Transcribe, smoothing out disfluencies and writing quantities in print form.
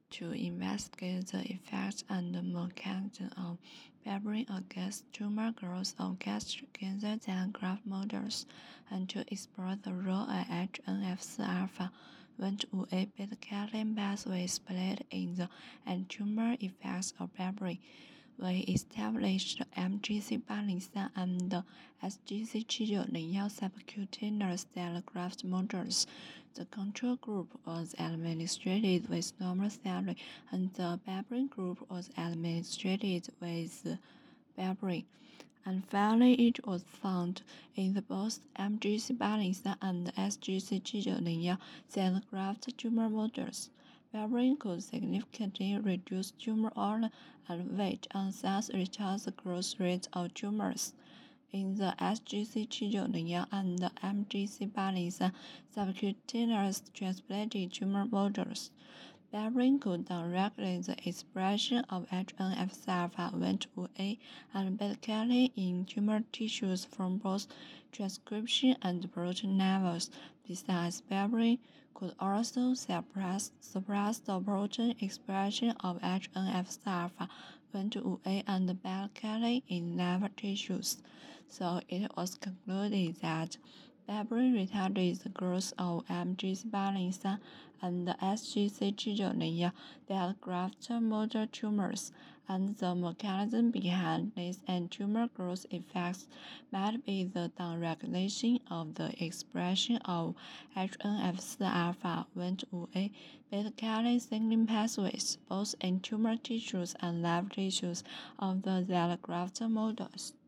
to investigate the effects and mechanism of fibrin against tumor growth of gastric cancer than graft models, and to explore the role of HNF4 alpha Wnt/A beta-catenin pathways played in the anti-tumor effects of fibrin. We established MGC803 and SGC7901 subcutaneous allograft models. The control group was administered with normal saline, and the fibrin group was administered with fibrin. And finally, it was found in the both MGC803 and SGC7901 allograft tumor models. Fibrin could significantly reduce tumor volume and weight and thus retard the growth rate of tumors. In the SGC7901 and MGC803 subcutaneous transplanted tumor models, fibrin could downregulate the expression of HNF4 alpha Wnt/A and beta-catenin in tumor tissues from both transcription and protein levels. Besides, fibrin could also suppress the protein expression of HNF4 alpha Wnt/A and beta-catenin in liver tissues. So it was concluded that fibrin retarded the growth of MGC803 and SGC7901 allograft model tumors, and the mechanism behind these anti-tumor growth effects might be the downregulation of the expression of HNF4 alpha Wnt/A beta-catenin signaling pathways, both in tumor tissues and liver tissues of the allograft models.